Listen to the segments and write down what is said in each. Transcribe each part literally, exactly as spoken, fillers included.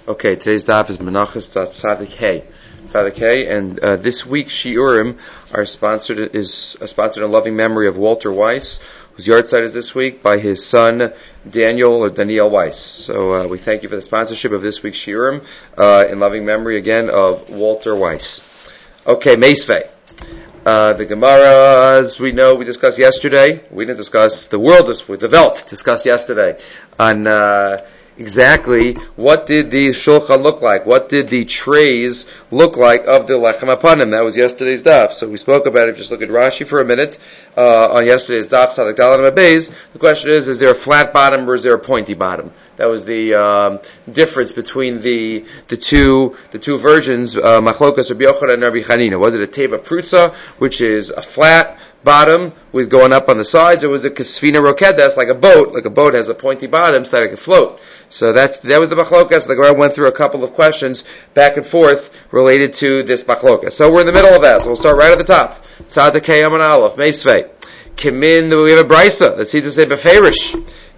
Okay, today's daf is Menachos Tzadik Hey, Tzadik Hey, and uh, this week's Shiurim are sponsored is uh, sponsored in loving memory of Walter Weiss, whose yard site is this week by his son Daniel or Daniel Weiss. So uh, we thank you for the sponsorship of this week's Shiurim uh, in loving memory again of Walter Weiss. Okay, Meisvei. Uh, the Gemara, as we know, we discussed yesterday. We didn't discuss the world with the Welt discussed yesterday on uh, exactly what did the shulchan look like, what did the trays look like of the lechem apanim. That was yesterday's daf. So we spoke about it. Just look at Rashi for a minute uh, on yesterday's daf. Sadak Dalan Abayz. The question is: is there a flat bottom or is there a pointy bottom? That was the um, difference between the the two the two versions. Uh, Machlokas Rabbi Yochanan and Rabbi Chanina. Was it a teva prutza, which is a flat bottom with going up on the sides, or was it kasvina rokedes, like a boat? Like a boat has a pointy bottom so that it can float. So that's that was the machlokas. The Gemara went through a couple of questions back and forth related to this machlokas. So we're in the middle of that. So we'll start right at the top. Tzadik Hey Amar Aleph Meisvei. Kimin. We have a brisa that seems to say beferish.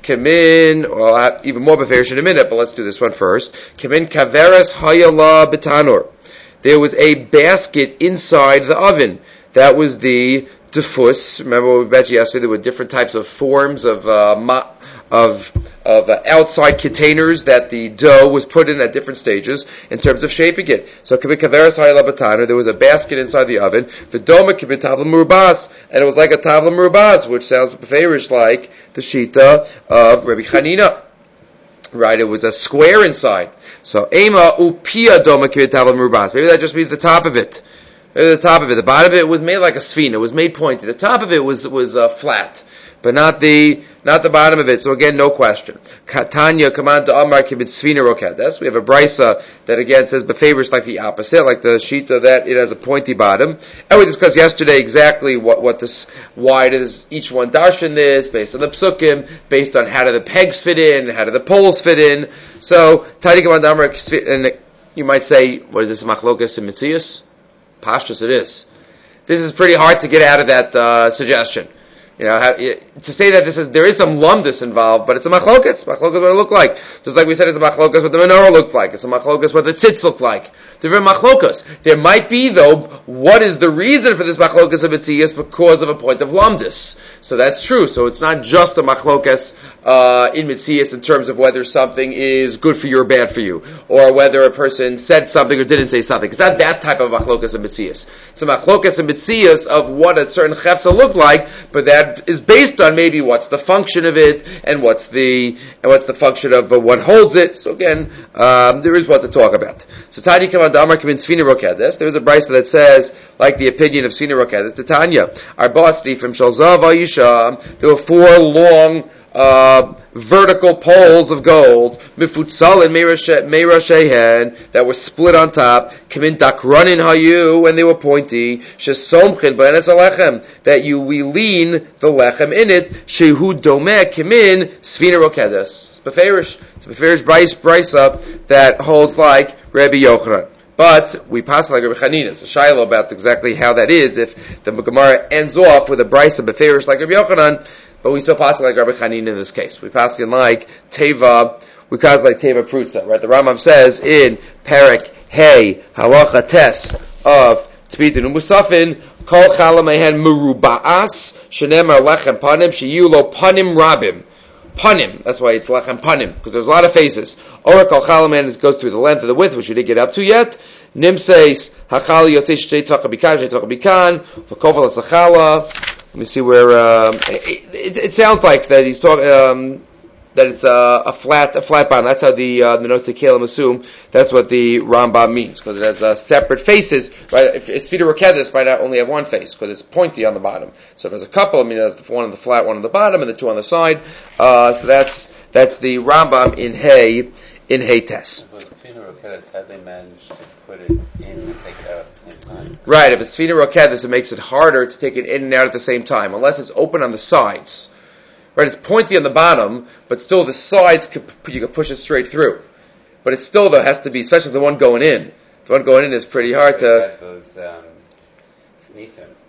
Kimin, well, I'll have even more beferish in a minute, but let's do this one first. Kimin kaveres hayala betanor. There was a basket inside the oven. That was the defus. Remember what we mentioned yesterday? There were different types of forms of uh, ma- of of uh, outside containers that the dough was put in at different stages in terms of shaping it. So kaveres hayala betanor. There was a basket inside the oven. The doma kibit tavla murubas, and it was like a tavla murubas, which sounds beferish like the shita of Rabbi Chanina. Right, it was a square inside. So ema upia doma kibit tavla murubas. Maybe that just means the top of it. Maybe the top of it. The bottom of it was made like a sphena. It was made pointy. The top of it was was uh, flat, but not the not the bottom of it. So again, no question. Katanya command to Amar kibit sphena rokedes. We have a brisa that again says befavors like the opposite, like the shita that it has a pointy bottom. And we discussed yesterday exactly what, what this, why does each one darshan this, based on the psukim, based on how do the pegs fit in, how do the poles fit in. So Tanya command to Amar, and you might say, what is this, machlokas and mitzias? Pashtus it is. This is pretty hard to get out of that uh, suggestion. You know, how, to say that this is, there is some lumdus involved, but it's a machlokas. Machlokas what it looked like. Just like we said it's a machlokas what the menorah looked like. It's a machlokas what the tzitz looked like. They're very machlokas. There might be, though, what is the reason for this machlokas of Mitzias because of a point of lumdus. So that's true. So it's not just a machlokas uh, in Mitzias in terms of whether something is good for you or bad for you, or whether a person said something or didn't say something. It's not that type of machlokas of Mitzias. It's a machlokas of Mitzias of what a certain chefza looked like, but that is based on maybe what's the function of it and what's the and what's the function of uh, what holds it. So again, um, there is what to talk about. So Tanya Kamad Amar Kivin Sfina Rokedes. There's a brisa that says, like the opinion of Sfina Rokedes, to Tanya, our basti from Shalzav Ayisha, there were four long uh, vertical poles of gold, mifutzal and meira shehen, that were split on top, kimin dakranin hayu, and they were pointy, shesomchin b'enes alechem, that you we lean the lechem in it, shehu domeh kimin Sfina Rokedes. It's beferish. It's beferish brisa that holds like Rabbi Yochanan. But we pass like Rabbi Chanina. It's a shiloh about exactly how that is if the Gemara ends off with a brisa beferish like Rabbi Yochanan, but we still pass like Rabbi Chanina in this case. We pass in like Teva, we pass like Teva Prutza, right? The Rambam says in Perek Hey Halacha Tes of Tvitin Umusafin, Kol Chala Mehen Meruba'as Shenemar Lechem Panim Sheyulo Panim Rabim. Panim, that's why it's lechem panim, because there's a lot of faces. Or kol chalaman goes through the length of the width, which we didn't get up to yet. Nim says hachal yotzei shtei tacha bikan, shtei tacha bikan, v'koval asachala. Let me see where um, it, it, it sounds like that he's talking um, that it's uh, a flat a flat bottom. That's how the uh, the notes of Kalim assume. That's what the Rambam means, because it has uh, separate faces. Right? If Sfida Rokedes might not only have one face, because it's pointy on the bottom. So if there's a couple, I mean, there's one on the flat, one on the bottom, and the two on the side. Uh, so that's that's the Rambam in Hay in Hay Tes. But Sfida Rokedes, how they managed to put it in and take it out at the same time? Right. If it's Sfida Rokedes, it makes it harder to take it in and out at the same time, unless it's open on the sides. Right, it's pointy on the bottom, but still the sides, could, you can push it straight through. But it still, though, has to be, especially the one going in. The one going in is pretty hard to... Those, um, sneaking.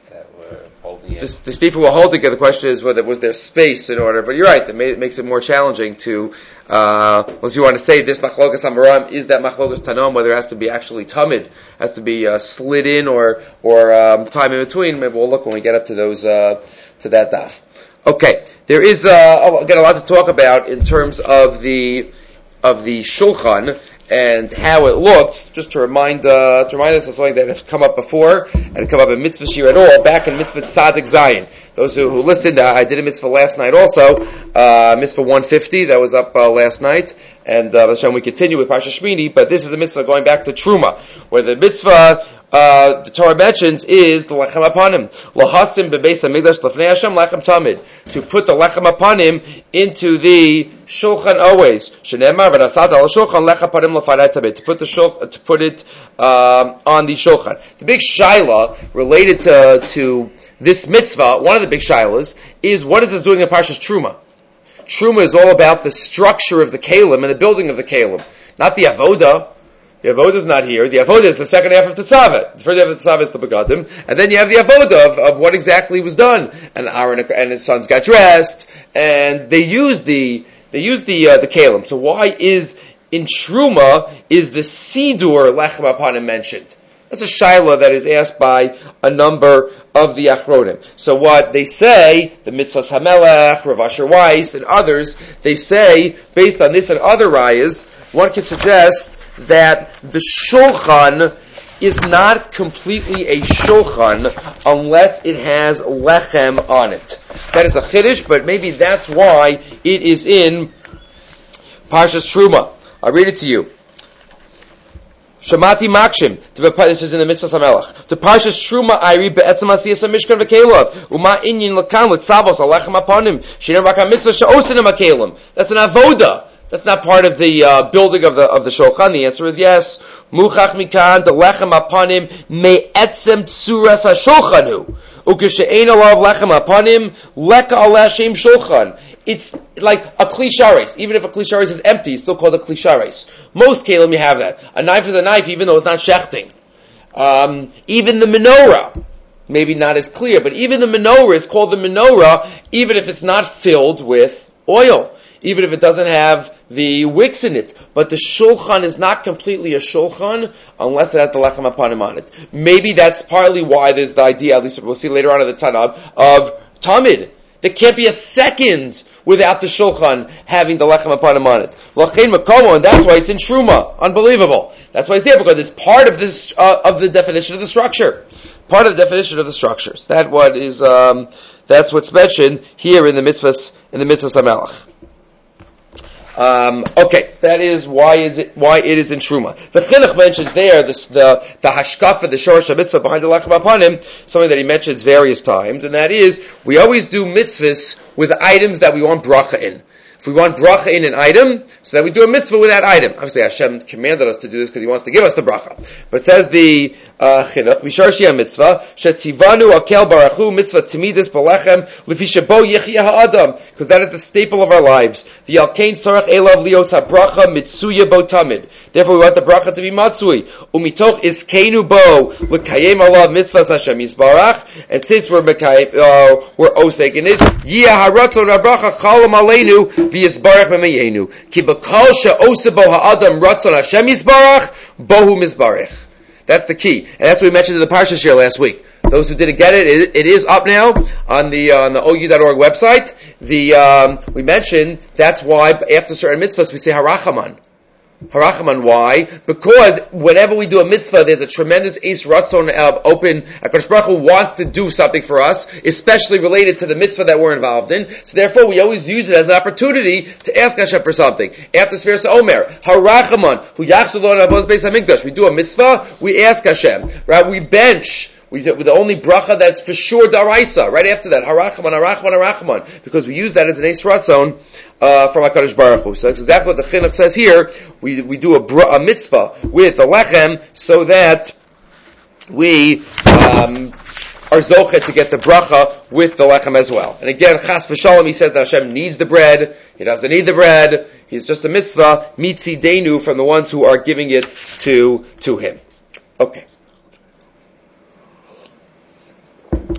that were holding it. The, the people were holding it. The question is whether was there space in order. But you're right. It, made, it makes it more challenging to. Uh, unless you want to say this machlokas amaram is that machlokas tanom, whether it has to be actually tamid, has to be uh, slid in or or um, time in between. Maybe we'll look when we get up to those uh, to that daf. Okay, there is uh, again a lot to talk about in terms of the of the shulchan and how it looked. Just to remind uh, to remind us of something that has come up before and it come up in mitzvah shir at all back in mitzvah tzadik zayin. Those who, who listened, uh, I did a mitzvah last night also, uh, mitzvah one fifty, that was up uh, last night, and uh, we continue with Parsha Shmini, but this is a mitzvah going back to Truma, where the mitzvah, uh, the Torah mentions is the lechem apanim, lahasim bebeis hamikdash lefnei Hashem lechem tamid, to put the lechem apanim into the shulchan always, shenemar v'nasad al shulchan lechem apanim lefanei tamid, to put the shulchan, to put it um, on the shulchan. The big shaila related to, to this mitzvah, one of the big shilas, is what is this doing in Parshas Truma? Truma is all about the structure of the kalim and the building of the kalim, not the avoda. The avoda is not here. The avoda is the second half of the tzaveh. The first half of the tzaveh is the begadim, and then you have the avoda of, of what exactly was done. And Aaron and his sons got dressed, and they used the they used the uh, the kalim. So why is in Truma is the sidur lechem apanim mentioned? That's a shaila that is asked by a number of the achronim. So what they say, the Mitzvahs Hamelech, Rav Asher Weiss, and others, they say, based on this and other rayas, one could suggest that the shulchan is not completely a shulchan unless it has lechem on it. That is a chiddush, but maybe that's why it is in Parshas Truma. I'll read it to you. Shamati Makshim. This is in the Mitzvah Hamelach. To Parshas Truma, I read be'etzem asiyas hamishkan v'kelav. Uma inyin lekan l'tzavos alechem aponim. Shinem rakam mitzvah she'osenim hakelim. That's an avoda. That's not part of the uh, building of the of the shulchan. The answer is yes. Muchach mikan the lechem aponim me'etzem tsuras hashulchanu. Ukeshe'ein alav lechem aponim leka al Hashem shulchan. It's like a klishares. Even if a klishares is empty, it's still called a klishares. Most kalim you have that. A knife is a knife, even though it's not shechting. Um, even the menorah, maybe not as clear, but even the menorah is called the menorah, even if it's not filled with oil, even if it doesn't have the wicks in it. But the shulchan is not completely a shulchan unless it has the lechem apanim on it. Maybe that's partly why there's the idea, at least we'll see later on in the Tanab, of tamid. There can't be a second without the shulchan having the lechem apanim on it. L'chein makomo, and that's why it's in Truma. Unbelievable. That's why it's there, because it's part of this uh, of the definition of the structure. Part of the definition of the structures. That what is um, that's what's mentioned here in the mitzvahs in the mitzvahs Hamelach. Um, okay, that is why is it why it is in Truma. The Chinuch mentions there the the, the hashkafa, the shorosh mitzvah behind the lechem apanim, something that he mentions various times, and that is we always do mitzvahs with items that we want bracha in. If we want bracha in an item, so that we do a mitzvah with that item. Obviously, Hashem commanded us to do this because He wants to give us the bracha. But says the uh, Chinuch, Mishar Shia mitzvah, shetzivanu akel barachu mitzvah timidis balechem lefi shebo yechia ha'adam, because that is the staple of our lives. The alkein tzarach elav lios habracha mitzuya bo tamid. Therefore, we want the bracha to be matzui. Umitoch iskenu bo l'kayem alav mitzvahs Hashem yisbarach. And since we're mekayem, uh, we're osek in it, yia haratzon habracha chalam aleinu v'yisbarach b'meyenu. Ki b'kol she'oseh bo ha'adam ratzon Hashem yisbarach bohu mizbarach. That's the key, and that's what we mentioned in the Parsha Shir last week. Those who didn't get it, it, it is up now on the uh, on the O U dot org website. The um, we mentioned that's why after certain mitzvahs we say harachaman. Harachaman, why? Because whenever we do a mitzvah, there's a tremendous Eis Ratzon uh, open. HaKadosh Baruch Hu wants to do something for us, especially related to the mitzvah that we're involved in. So therefore, we always use it as an opportunity to ask Hashem for something. After Sfiras Omer, Harachaman, Hu Yachzor Lo Navos Beis HaMikdash. We do a mitzvah, we ask Hashem. Right? We bench. We do, the only bracha that's for sure daraisa. Right after that, Harachaman, Harachaman, Harachaman, because we use that as an Eis Ratzon uh, from HaKadosh Baruch Hu. So that's exactly what the Chinuch says here. We we do a, bra, a mitzvah with a lechem so that we um, are zochet to get the bracha with the lechem as well. And again, Chas v'Shalom, he says that Hashem needs the bread. He doesn't need the bread. He's just a mitzvah, mitzi denu, from the ones who are giving it to to him. Okay.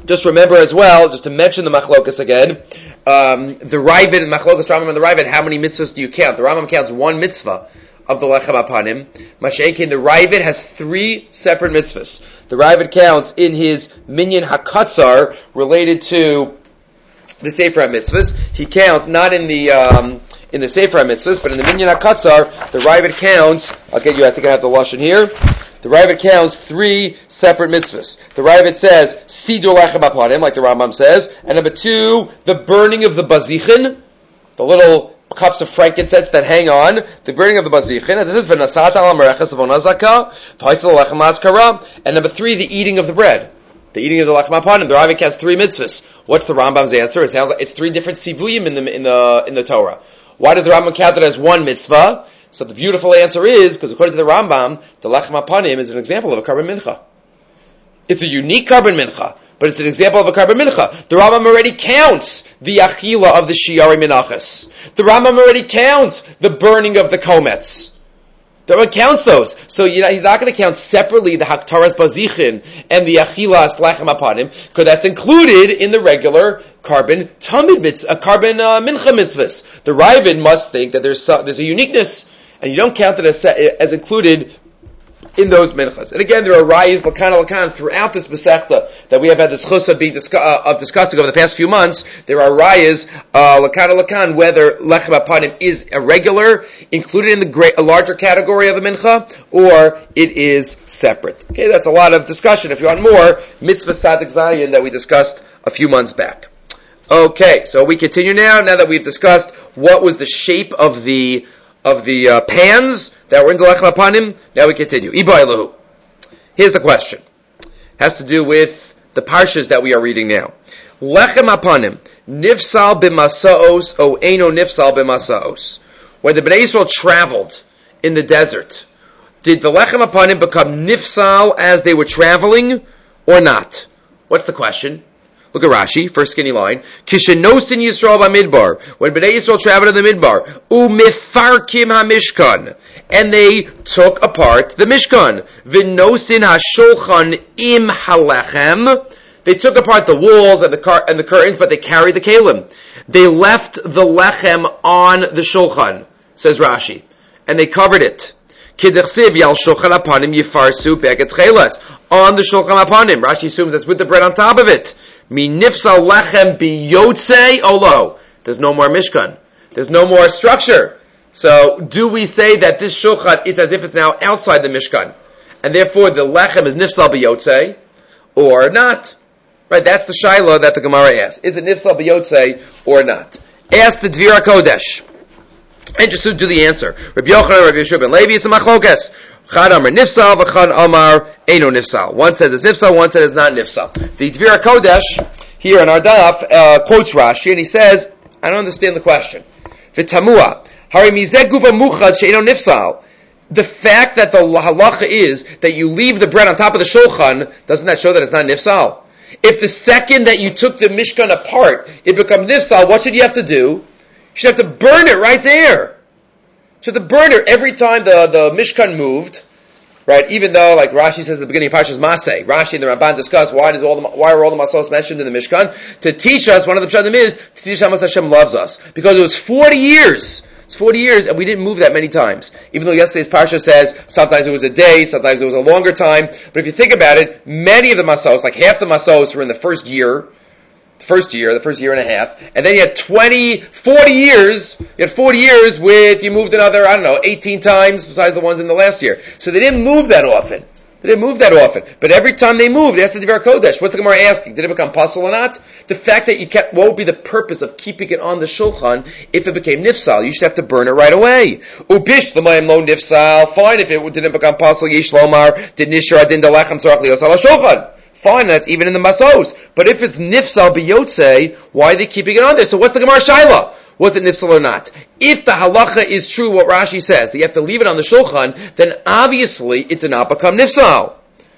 just remember as well, just to mention the machlokas again, um, the Ravid, machlokas Rambam and the Ravid, how many mitzvahs do you count? The Rambam counts one mitzvah of the lechem apanim. Masha'enkin, the Ravid has three separate mitzvahs. The Ravid counts in his minyan hakatzar related to the Sefer HaMitzvahs. He counts not in the um, in the Sefer HaMitzvahs, but in the minyan hakatzar, the Ravid counts. I'll get you. I think I have the lashon here. The Ravid counts three separate mitzvahs. The Ravid says sidur lechem apanim, like the Rambam says, and number two, the burning of the bazichin, the little cups of frankincense that hang on, the burning of the bazichin, as it says, v'nasat al merechas v'onazaka, v'haisel lechem laskara, and number three, the eating of the bread, the eating of the lechem apanim. The Ravid has three mitzvahs. What's the Rambam's answer? It sounds like it's three different sivuyim in the in the in the Torah. Why does the Rambam count it as one mitzvah? So the beautiful answer is, because according to the Rambam, the lechem apanim is an example of a carbon mincha. It's a unique carbon mincha, but it's an example of a carbon mincha. The Rambam already counts the achila of the shiari minachas. The Rambam already counts the burning of the komets. The Rambam counts those. So you know, he's not going to count separately the haktaras bazichin and the achilas lechem apanim, because that's included in the regular carbon tamid mitzvah, uh, carbon uh, mincha mitzvahs. The Ravid must think that there's some, there's a uniqueness, and you don't count it as, as included in those minchas. And again, there are rayas lakan lakan throughout this masechta that we have had the schus of being discuss, uh, of discussing over the past few months. There are rayas uh, lakan lakan whether lechem apanim is a regular, included in the great, a larger category of the mincha, or it is separate. Okay, that's a lot of discussion. If you want more, mitzvah tzadik zayin that we discussed a few months back. Okay, so we continue now. Now that we've discussed what was the shape of the of the uh, pans that were in the lechem apanim, now we continue. Iba elahu. Here's the question. Has to do with the parshas that we are reading now. Lechem apanim, nifsal b'masaos o eino nifsal b'masaos. When the Bnei Yisrael traveled in the desert, did the lechem apanim become nifsal as they were traveling, or not? What's the question? Look at Rashi, first skinny line. Kishenosin Yisrael b'midbar. When Bnei Yisrael traveled in the midbar, u'mifarkim hamishkan, and they took apart the mishkan. V'nosin hashulchan im halechem. They took apart the walls and the car- and the curtains, but they carried the kalim. They left the lechem on the shulchan, says Rashi, and they covered it. Kidechsiv yal shulchan apanim yifarsu beget chelas. On the shulchan apanim. Rashi assumes that's with the bread on top of it. Mi nifsal lechem biyotze olo. There's no more mishkan. There's no more structure. So, do we say that this shulchan is as if it's now outside the mishkan, and therefore the lechem is nifsal biyotze, or not? Right? That's the shaila that the Gemara asks. Is it nifsal biyotze or not? Ask the Dvir HaKodesh. And just to do the answer. Rabbi Yochanan, Rabbi Yeshua ben Levi, it's a machlokas. Chad Amar nifsal, v'chad Amar eino nifsal. One says it's nifsal, one says it's not nifsal. The Dvir HaKodesh, here in our daf, uh, quotes Rashi, and he says, I don't understand the question. V'tamua, hari mizeh gufa muchad she'eino nifsal. The fact that the halacha is that you leave the bread on top of the shulchan, doesn't that show that it's not nifsal? If the second that you took the mishkan apart, it becomes nifsal, what should you have to do? You should have to burn it right there. So the burner, every time the, the Mishkan moved, right, even though, like Rashi says at the beginning of Parshas Maseh, Rashi and the Ramban discuss why does all the, why are all the Masos mentioned in the Mishkan? To teach us, one of the pshatim is, to teach us how much Hashem loves us. Because it was forty years. It's forty years, and we didn't move that many times. Even though yesterday's Parsha says, sometimes it was a day, sometimes it was a longer time. But if you think about it, many of the Masos, like half the Masos were in the first year, the first year, the first year and a half, and then you had twenty, forty years, you had forty years with, you moved another, I don't know, eighteen times besides the ones in the last year. So they didn't move that often. They didn't move that often. But every time they moved, they asked the Dvar Kodesh, what's the Gemara asking? Did it become puzzle or not? The fact that you kept, what would be the purpose of keeping it on the shulchan if it became nifsal? You should have to burn it right away. Ubish l'mayim lo nifsal. Fine, if it didn't become puzzle, yesh lomar, did nishar adin dalachem tzorach lios ala shulchan. Fine, that's even in the masos. But if it's nifsal biyotze, why are they keeping it on there? So what's the Gemara Shaila? Was it nifsal or not? If the halacha is true, what Rashi says, that you have to leave it on the shulchan, then obviously it did not become nifsal.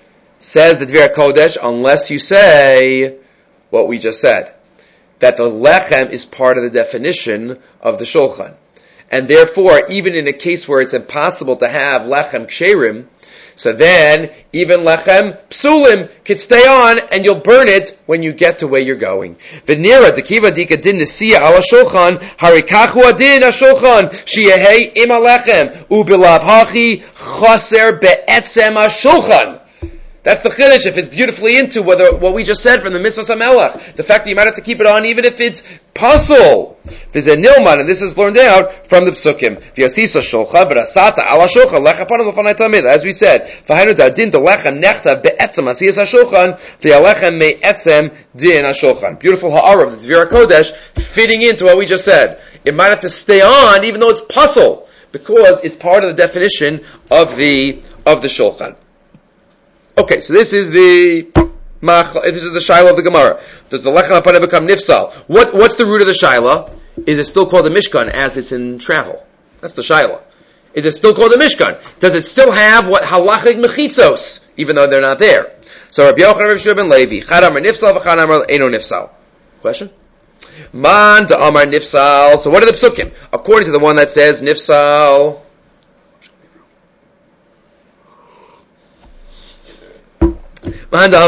Says the Dvir HaKodesh, unless you say what we just said, that the lechem is part of the definition of the shulchan. And therefore, even in a case where it's impossible to have lechem ksherim, So then, even lechem psulim could stay on, and you'll burn it when you get to where you're going. V'nira dekiva dika din nesiya ala shulchan harikachu adin ashulchan sheyehei im alechem ubilav hachi chaser be'etzem ashulchan. That's the chiddush. If it's beautifully into whether what we just said from the mitzvah samelach, the fact that you might have to keep it on even if it's puzzle. There's a nilman, and this is learned out from the psukim. V'yasisa shulcha v'rasata ala shulcha lecha panav l'fanei tamid. As we said, v'hainu da'adin delechem nechta be'etzem asiyas hashulchan v'yalechem me'etzem din hashulchan. Beautiful ha'ara of the Dvira Kodesh, fitting into what we just said. It might have to stay on even though it's puzzle, because it's part of the definition of the of the shulchan. Okay, so this is the this is the shaila of the Gemara. Does the lechem hapaneh become nifsal? What what's the root of the shaila? Is it still called the mishkan as it's in travel? That's the shaila. Is it still called the mishkan? Does it still have what halachic mechitzos, even though they're not there? So Rabbi Yochanan, Rabbi Shua ben Levi, chad amar nifsal v'chad amar eino nifsal. Question? Man da amar nifsal. So what are the psukim? According to the one that says nifsal. According to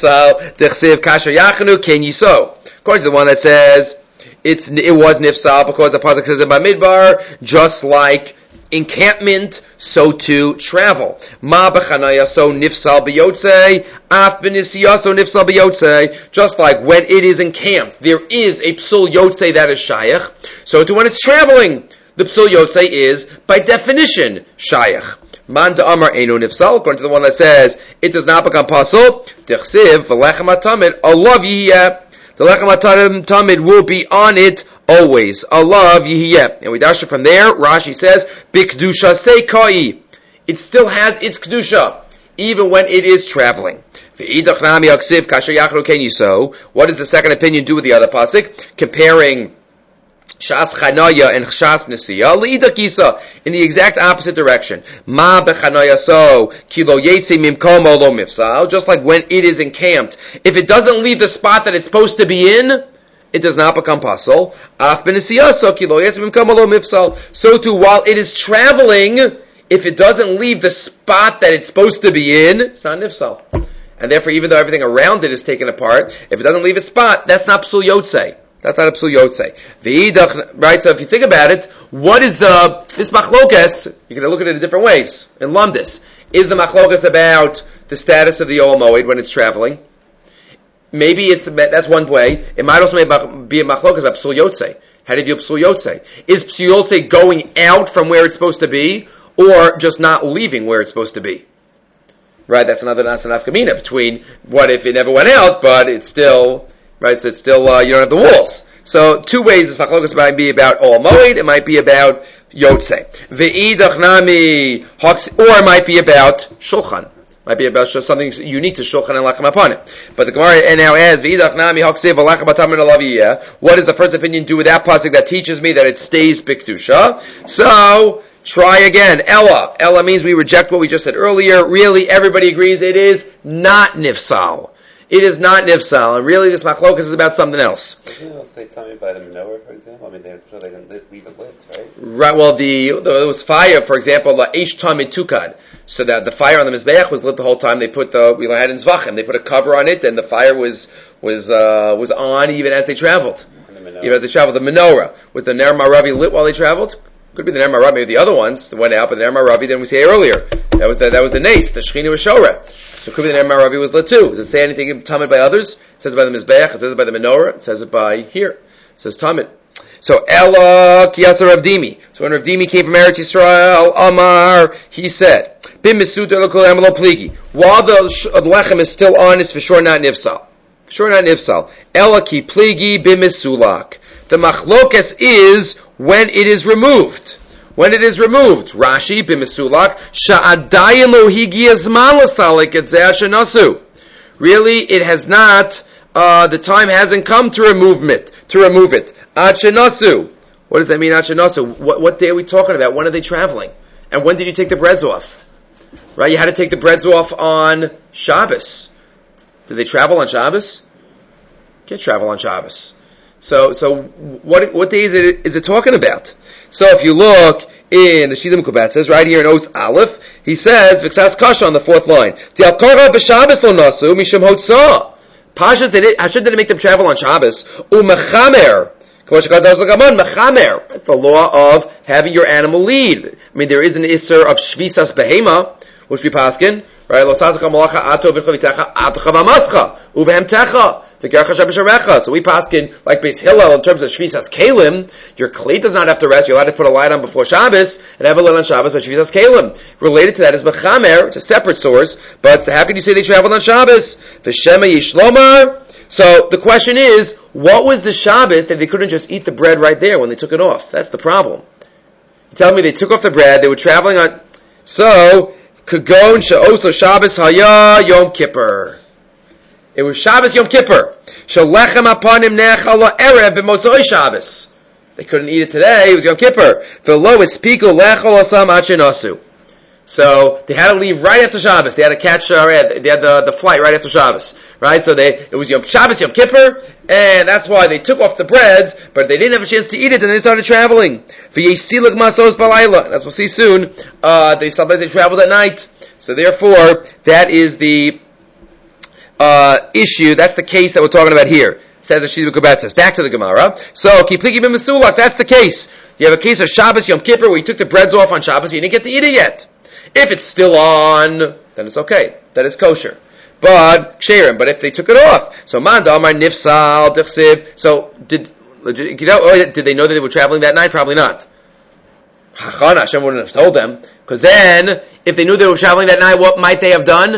the one that says it's it was nifsal because the pasuk says in Bamidbar, just like encampment, so to travel. Ma b'chanaya, so nifsal b'yotzei, af b'nisiyah, so nifsal b'yotzei. Just like when it is encamped, there is a psul yotzei that is shayach. So to when it's traveling, the psul yotzei is by definition shayach. Man da'amar eino nifsal, according to the one that says it does not become pasul. Tichsiv v'lechem hatamid alav yihiyeh. The lechem hatamid will be on it always. Alav yihiyeh. And we dash it from there. Rashi says bikdusha seikai. It still has its kedusha even when it is traveling. V'idach nami aksiv kasher yachru ken yiso. What does the second opinion do with the other pasuk? Comparing Shas Chanaya and Shas Nesiya, L'ida Kisa, in the exact opposite direction. Ma bechanaya so, kilo yetzi mimkomo lo mifsal, just like when it is encamped. If it doesn't leave the spot that it's supposed to be in, it does not become pasul. Af b'nesiya so, kilo yetzi mimkomo lo mifsal. So too, while it is traveling, if it doesn't leave the spot that it's supposed to be in, it's not nifsal. And therefore, even though everything around it is taken apart, if it doesn't leave its spot, that's not psul yotzei. That's not a psul yotzei. V'idach, right? So if you think about it, what is the this machlokas? You can look at it in different ways. In Lumdis, is the machlokas about the status of the Yom Moed when it's traveling? Maybe it's that's one way. It might also be a machlokas about psul yotzei. How do you view psul yotzei? Is psul yotzei going out from where it's supposed to be, or just not leaving where it's supposed to be? Right? That's another nasa nafkamina between what if it never went out, but it's still. Right, so it's still, uh, you don't have the walls. So, two ways this machlokas might be about Ol Moed, it might be about Yotzei. Ve'idach nami, or it might be about Shulchan. Might be about something unique to Shulchan and Lechem Hapaneh. But the Gemara now asks, Ve'idach nami, haksiv, v'lechem hatamid alav yiyeh. What does the first opinion do with that pasuk that teaches me that it stays bikdusha? So, try again. Ella. Ella means we reject what we just said earlier. Really, everybody agrees it is not nifsal. It is not nifsal, and really this machlokas is about something else. Doesn't it say tummy by the menorah, for example? I mean, they, so they can leave it lit, right? Right, well, the, there was fire, for example, la eish tamid tukad. So that the fire on the Mizbeach was lit the whole time. They put the, we had in Zvachim, they put a cover on it, and the fire was, was, uh, was on even as they traveled. And the menorah. Even as they traveled. The menorah. Was the Ner Maravi lit while they traveled? Could be the Ner Maravi, maybe the other ones that went out, but the Ner Maravi didn't we say earlier. That was the, that was the nace, the Shechina was Shoreh. So it could be the Ner Maravi was lit too. Does it say anything Tamid by others? It says it by the Mizbeach, it says it by the Menorah, it says it by here. It says Tamid. So Ella Kiyasa Rav Dimi. So when Rav Dimi came from Eretz Yisrael, Amar, he said, Bim Misuta L'Kol Amalo Pligi. While the, the lechem is still on, it's for sure not nifsal. For sure not nifsal. Ella Ki Pligi Bim Misulak. The machlokas is when it is removed. When it is removed, Rashi b'mesulak sha'adayin lo higiya zman l'salik etzeh shenasu. Really, it has not. Uh, the time hasn't come to remove it. To remove it. Ad shenasu. What does that mean? Ad shenasu. What, what day are we talking about? When are they traveling? And when did you take the breads off? Right, you had to take the breads off on Shabbos. Did they travel on Shabbos? Can't travel on Shabbos. So, so what what day is it is it talking about? So if you look in the Shida Mekubat, says right here in Os Aleph, he says, V'ksas kasha on the fourth line. Di'al korah b'Shabbos lo nasu mishum hotzah. Pashas, they did, Hashem didn't make them travel on Shabbos. U'mechamer. That's the law of having your animal lead. I mean, there is an isser of shvisas behema, which we paskin, right? So we paskin like Beis Hillel in terms of shvisas kalim. Your klei does not have to rest. You're allowed to put a light on before Shabbos and have a light on Shabbos, but shvisas kalim related to that is mechamer. It's a separate source, but how can you say they traveled on Shabbos? V'shema yishlomar. So the question is, what was the Shabbos that they couldn't just eat the bread right there when they took it off? That's the problem. You tell me they took off the bread, they were traveling on, so, Kagon Sha'oso Shabbos Haya Yom Kippur. It was Shabbos Yom Kippur. Shalechem apanim nechal erev b'mosoi Shabbos. They couldn't eat it today, it was Yom Kippur. V'lo espiku lechol asam achinasu. So they had to leave right after Shabbos. They had to catch, uh, they had the, the flight right after Shabbos, right? So they it was Yom Shabbos, Yom Kippur, and that's why they took off the breads, but they didn't have a chance to eat it, and they started traveling. V'yesilik masos balayla, as we'll see soon. Uh, they sometimes they traveled at night. So therefore, that is the uh, issue. That's the case that we're talking about here. Says the Shidduch Kabat says. Back to the Gemara. So kipliki b'mesulak. That's the case. You have a case of Shabbos Yom Kippur where you took the breads off on Shabbos, but you didn't get to eat it yet. If it's still on, then it's okay. That is kosher. But, ksherim, but if they took it off. So, man, damar nifsal, dichsiv. So, did, did they know that they were traveling that night? Probably not. Hachana, Hashem wouldn't have told them. Because then, if they knew they were traveling that night, what might they have done?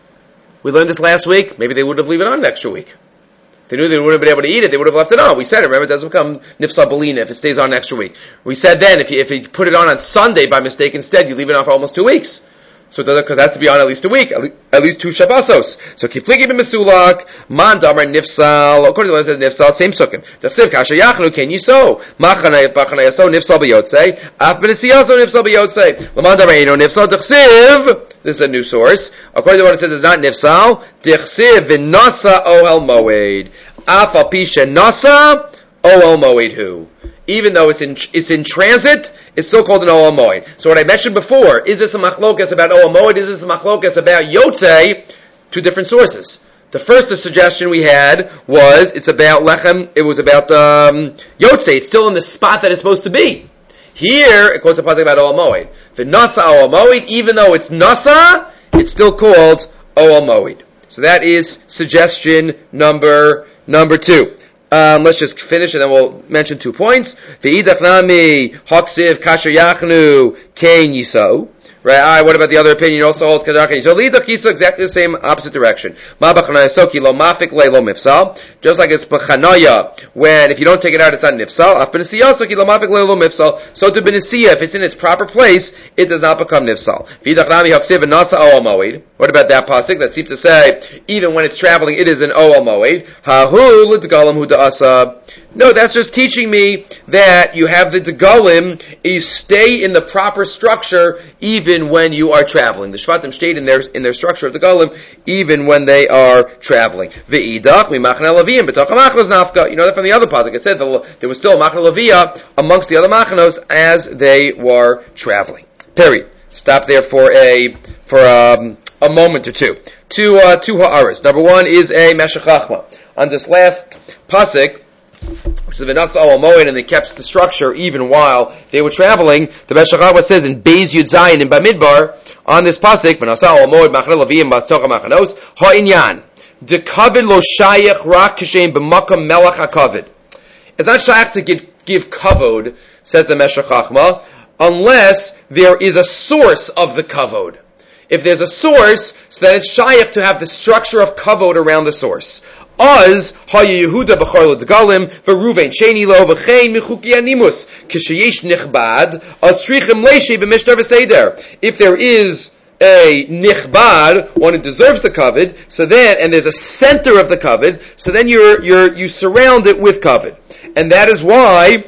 We learned this last week. Maybe they would have left it on an extra week. If they knew they wouldn't have been able to eat it, they would have left it on. We said it, remember, it doesn't become nifsal belina if it stays on an extra week. We said then, if you, if you put it on on Sunday by mistake instead, you leave it on for almost two weeks. So it doesn't, because it has to be on at least a week, at least, at least two Shabbosos. So kifliki b'mesulak, man damar nifsal, according to what it says nifsal, same sukkim. Tafsiv kasha yachnu, ken yiso, machana yaso, nifsal b'yotzei, af b'nesiyaso, nifsal b'yotzei, laman damar eno, nifsal, tachsiv, this is a new source. According to what it says, it's not nifsal, tachsiv v'nasa ohel moed, af al pisha nasa, ohel moed hu. Even though it's in, it's in transit, it's still called an Ohel Moed. So what I mentioned before, is this a machlokas about Ohel Moed? Is this a machlokas about Yotzei? Two different sources. The first suggestion we had was, it's about Lechem, it was about um, Yotzei. It's still in the spot that it's supposed to be. Here, it quotes a pasuk about Ohel Moed. V'nasa Ohel Moed, even though it's Nasa, it's still called Ohel Moed. So that is suggestion number, number two. Um, let's just finish and then we'll mention two points. V'idach nami haksiv kasher yachnu kein yiso. Right, alright, what about the other opinion? It also holds kadach. So lidach yiso, exactly the same opposite direction. Ma b'chanaya soki lo mafik le lo mifsal. Just like it's b'chanaya, when if you don't take it out, it's not nifsal. Af b'nesiya soki lo mafik le lo mifsal. So to b'nesiya, if it's in its proper place, it does not become nifsal. V'idach nami haksiv v'nasa ohel moed. What about that pasuk? That seems to say, even when it's traveling, it is an ohel moed. Hahu l'dgalam hu da'asa. No, that's just teaching me that you have the degalim, you stay in the proper structure even when you are traveling. The Shvatim stayed in their in their structure of the degalim even when they are traveling. Ve'idach mimachna laviyim b'toch machnos nafka. You know that from the other pasuk. It said the, there was still a machna laviyah amongst the other machnos as they were traveling. Period. Stop there for a for um, a moment or two. Two uh, two ha'aras. Number one is a meshech chachma. On this last pasuk, which is V'nasa Ohel Moed, and they kept the structure even while they were traveling. The Meshech Chachma says in Beis Yud Zayin in Bamidbar on this pasuk, V'nasa Ohel Moed Machne Leviyim B'Tocha Machanos Ha'inyan Dekavid Lo Shayach Rak Kishem B'Makam Melach HaKavid. It's not shayach to give, give kavod, says the Meshech Chachma, unless there is a source of the kavod. If there's a source, so then it's shayach to have the structure of kavod around the source. Az haya Yehuda b'char l'dgalim v'Ruvain sheni lo v'chein michuki animus kishayesh nichbad asrichim leishe b'mishtar v'seder. If there is a nichbad, one who deserves the kavod, so then and there's a center of the kavod, so then you're you're you surround it with kavod, and that is why.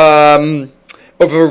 Um, It's a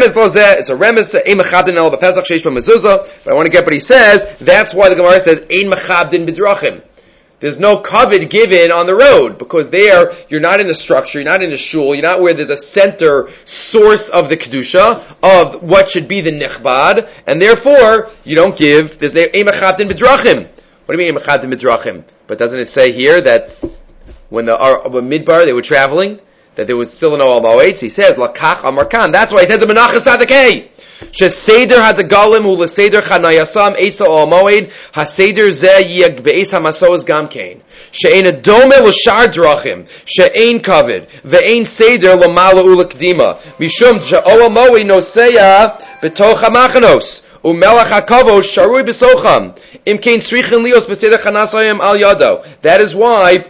remes ein mechabdin el b'pesach sheish b'mezuzah. But I want to get what he says. That's why the Gemara says ein mechabdin b'drachim. There's no kavod given on the road, because there, you're not in the structure, you're not in the shul, you're not where there's a center source of the kedusha, of what should be the nichbad, and therefore, you don't give, there's no emachavdin b'drachim. What do you mean emachavdin b'drachim? But doesn't it say here that when the uh, when Midbar, they were traveling, that there was still no Al-Moed? He says, Lakach Amarkan. That's why he says, Menachas Sadakei. Sheseder hadagalim hu leseder chanayasam eitza Al-Moed, haseder zeh yeg be'es hamasos gamkein. She'ein adome l'shar drachim, she'ein kavod, ve'ein seder l'mala u'l'kdima, mishum she'Al-Moed noseya b'toch hamachanos. Umelach hakavos sharui b'socham. Imkein srichin lios b'seder chanasayim al yado. That is why,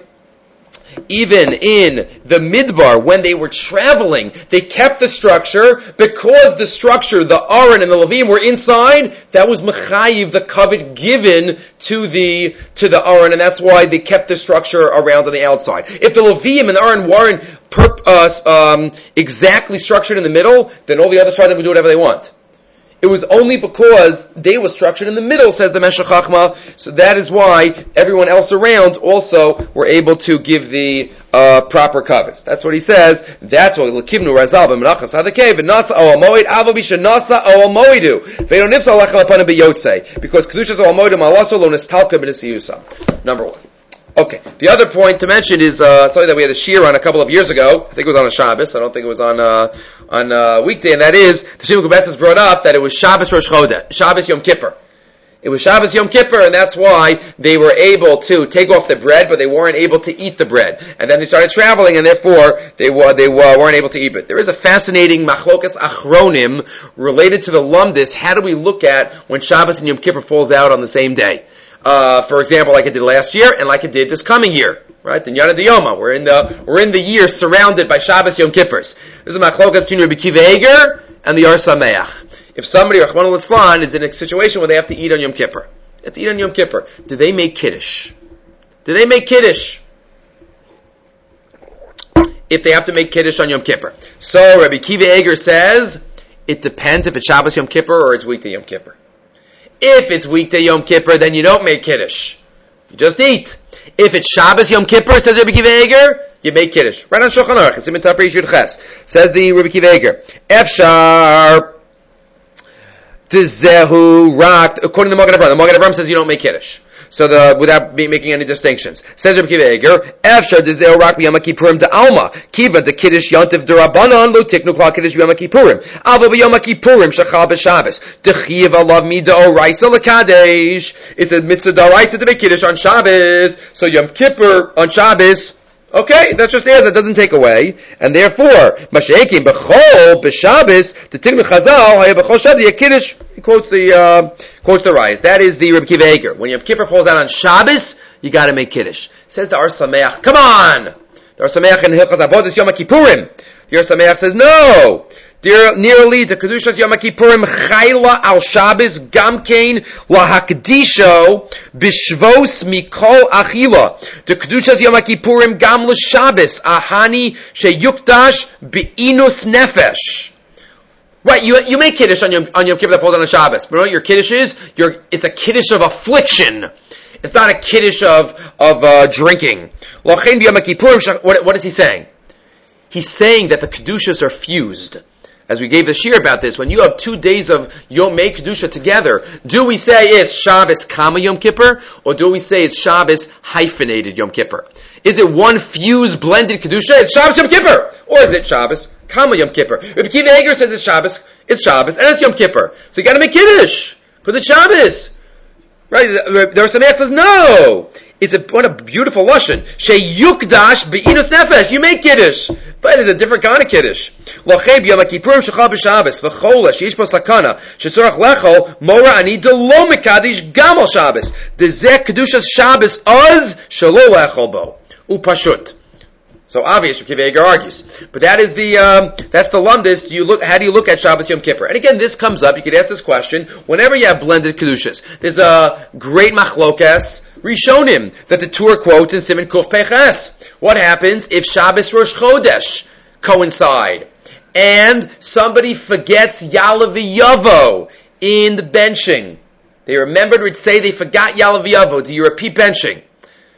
even in the Midbar, when they were traveling, they kept the structure, because the structure, the Aron and the Levim were inside. That was mechayiv, the kavod given to the to the Aron, and that's why they kept the structure around on the outside. If the Levim and the Aron weren't perp, uh, um, exactly structured in the middle, then all the other sides would do whatever they want. It was only because they were structured in the middle, says the Meshech Chachma. So that is why everyone else around also were able to give the uh, proper kavod. That's what he says. That's what L'kivnu Razal b'menachas hadakei v'nasa o amoid avo b'shenasa o amoidu v'eino nifsa lechem apanim b'yotzei, because kedushas o amoidu malaso lo nistalka b'nisiyusa. Number one. Okay. The other point to mention is uh, something that we had a shir on a couple of years ago. I think it was on a Shabbos. I don't think it was on uh, on a weekday, and that is the Shimon Kubetzis brought up that it was Shabbos Rosh Chodesh, Shabbos Yom Kippur. It was Shabbos Yom Kippur, and that's why they were able to take off the bread, but they weren't able to eat the bread. And then they started traveling, and therefore they were they were, weren't able to eat it. There is a fascinating machlokas achronim related to the lumdis. How do we look at when Shabbos and Yom Kippur falls out on the same day? Uh, for example, like it did last year, and like it did this coming year, right? The Yana D'Yoma. We're in the we're in the year surrounded by Shabbos Yom Kippurs. This is a machlokas between Rabbi Kiva Eger and the Or Sameach. If somebody, Rachmana Litzlan, is in a situation where they have to eat on Yom Kippur, they have to eat on Yom Kippur, do they make Kiddush? Do they make Kiddush? If they have to make Kiddush on Yom Kippur. So Rabbi Kiva Eger says, it depends if it's Shabbos Yom Kippur or it's weekday Yom Kippur. If it's weekday Yom Kippur, then you don't make Kiddush. You just eat. If it's Shabbos Yom Kippur, says Rabbi Kiva Eger, you make Kiddush. Right on Shulchan Aruch, it's in Mitapri Yud Ches. Says the Rabbi Kiva Eger, Efshar Tizehu Rak, according to the Magen Avraham. The Magen Avraham says you don't make Kiddush. So the, without be making any distinctions. Says Rabbi Kiva Eger, Efshar Tizehu Rak b'Yom Kippurim d'Alma, Kiva de Kiddush Yontif d'Rabbanan, lo tiknu klal Kiddush b'Yom Kippurim. Ava b'Yom Kippurim shachal b'Shabbos. Dechiv alav mida oraisa l'kadesh. It's a mitzvah d'oraisa to make Kiddush on Shabbos. So Yom Kippur on Shabbos, okay, that's just there. That doesn't take away, and therefore, Mashekim b'chol b'Shabbos the Tiknu Chazal haya b'chol Shabbos Kiddush. He quotes the uh, quotes the rise. That is the Rabbi Kiva Eger. When Yom Kippur falls out on Shabbos, you got to make Kiddush. Says the Or Sameach, come on. The Or Sameach in Hilchos Avodas Yom Kippurim. The Or Sameach says no. Nearly the Kedushas Yom Kippurim Chayla al Shabbos Gamkein lahakdisho b'shvos mikol achila. The Kedushas Yom Kippurim Gam l'Shabbos ahani sheyukdash be'inus nefesh. Right, you you make Kiddush on Yom, on Yom Kippur that falls on a Shabbos. But you know what your Kiddush is? Your, it's a Kiddush of affliction. It's not a Kiddush of, of uh, drinking. What, what is he saying? He's saying that the Kedushas are fused. As we gave the shir about this, when you have two days of Yom Mei Kedusha together, do we say it's Shabbos Kama Yom Kippur, or do we say it's Shabbos hyphenated Yom Kippur? Is it one fused, blended Kedusha? It's Shabbos Yom Kippur! Or is it Shabbos Kama Yom Kippur? Rabbi Kiva Eger says it's Shabbos, it's Shabbos, and it's Yom Kippur. So you gotta make Kiddush, because it's Shabbos. Right? There are some answers, no! It's a, what a beautiful lashon. Sheyukdash be'inus nefesh. You make Kiddush. But it's a different kind of Kiddush. Lachei b'Yom Kippurim shechal b'Shabbos. V'chola sheyish po sakana. Shetzorach lechol mora ani delo mekadish gam al Shabbos. Dezeh Kedushas Shabbos az shelo lechol bo. Upashut. So obvious, Rabbi Kiva Eger argues. But that is the, um, that's the lumdis. Do you look, how do you look at Shabbos Yom Kippur? And again, this comes up, you could ask this question, whenever you have blended Kedushas. There's a great machlokas, Rishonim, that the Torah quotes in Siman Kuf Peches. What happens if Shabbos Rosh Chodesh coincide? And somebody forgets Yalav Yavo in the benching. They remembered, would say they forgot Yalav Yavo. Do you repeat benching?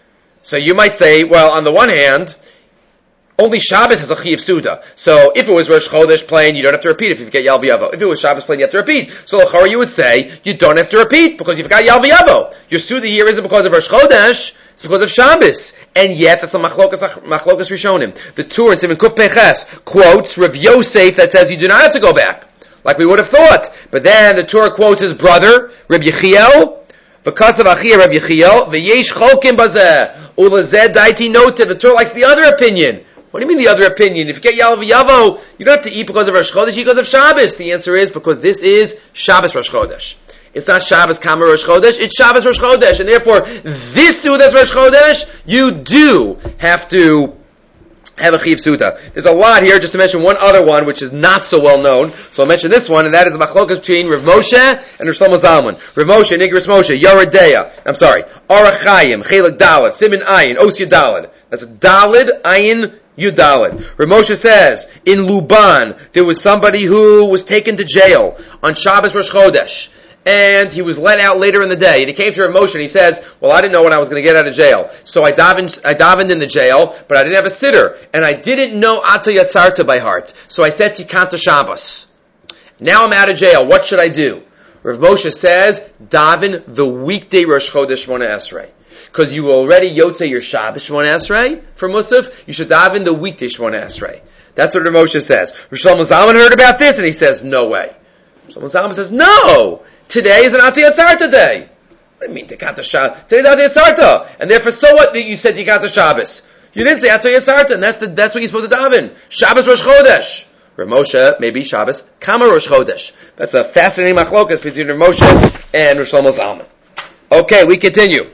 So you might say, well, on the one hand, only Shabbos has a Chiyuv Suda. So if it was Rosh Chodesh playing, you don't have to repeat if you forget Yal V'Yavo. If it was Shabbos playing, you have to repeat. So L'chara, you would say, you don't have to repeat because you forgot Yal V'Yavo. Your Suda here isn't because of Rosh Chodesh, it's because of Shabbos. And yet, that's a Machlokas, Machlokas Rishonim. The Tur in Siman Kuf Peches quotes Rav Yosef that says you do not have to go back, like we would have thought. But then the Tur quotes his brother, Reb Yechiel, because of Achia Reb Yechiel, V'yesh Cholkim Bazeh, Ulazeh Daiti Notiv. The Tur likes the other opinion. What do you mean the other opinion? If you get Yal V'Yavo, you don't have to eat because of Rosh Chodesh, you eat because of Shabbos. The answer is because this is Shabbos Rosh Chodesh. It's not Shabbos Kama Rosh Chodesh, it's Shabbos Rosh Chodesh. And therefore, this Suda's Rosh Chodesh, you do have to have a Chiyuv Suda. There's a lot here, just to mention one other one, which is not so well known. So I'll mention this one, and that is a machlokas between Rav Moshe and Rav Shlomo Zalman. Rav Moshe, Nigris Moshe, Yoredeya, I'm sorry, Arachayim, Chelik Dalad, Simin Ayin, Os Yudalad. That's Dalad, Ayin, Yudalad. Rav Moshe says, in Luban, there was somebody who was taken to jail on Shabbos Rosh Chodesh. And he was let out later in the day. And he came to Rav Moshe and he says, well, I didn't know when I was going to get out of jail. So I davened, I davened in the jail, but I didn't have a sitter. And I didn't know Ata Yatzarta by heart. So I said Tikanta Shabbos. Now I'm out of jail. What should I do? Rav Moshe says, daven the weekday Rosh Chodesh Shmona Esrei. Because you already yotze your Shabbos Shmona Esrei for Musaf, you should daven the weekday Shmona Esrei. That's what Rav Moshe says. Rav Shlomo Zalman heard about this and he says, no way. Rav Shlomo Zalman says, no! Today is an Ata Yatzarta day. What do you mean Tikanta Shabbos? Today's Ata Yatzarta. And therefore, so what that you said Tikanta Shabbos? You didn't say Ata Yatzarta, and that's the, that's what you're supposed to daven. Shabbos Rosh Chodesh. Rav Moshe, maybe Shabbos Kama Rosh Chodesh. That's a fascinating machlokas between Rav Moshe and Rav Shlomo Zalman. Okay, we continue.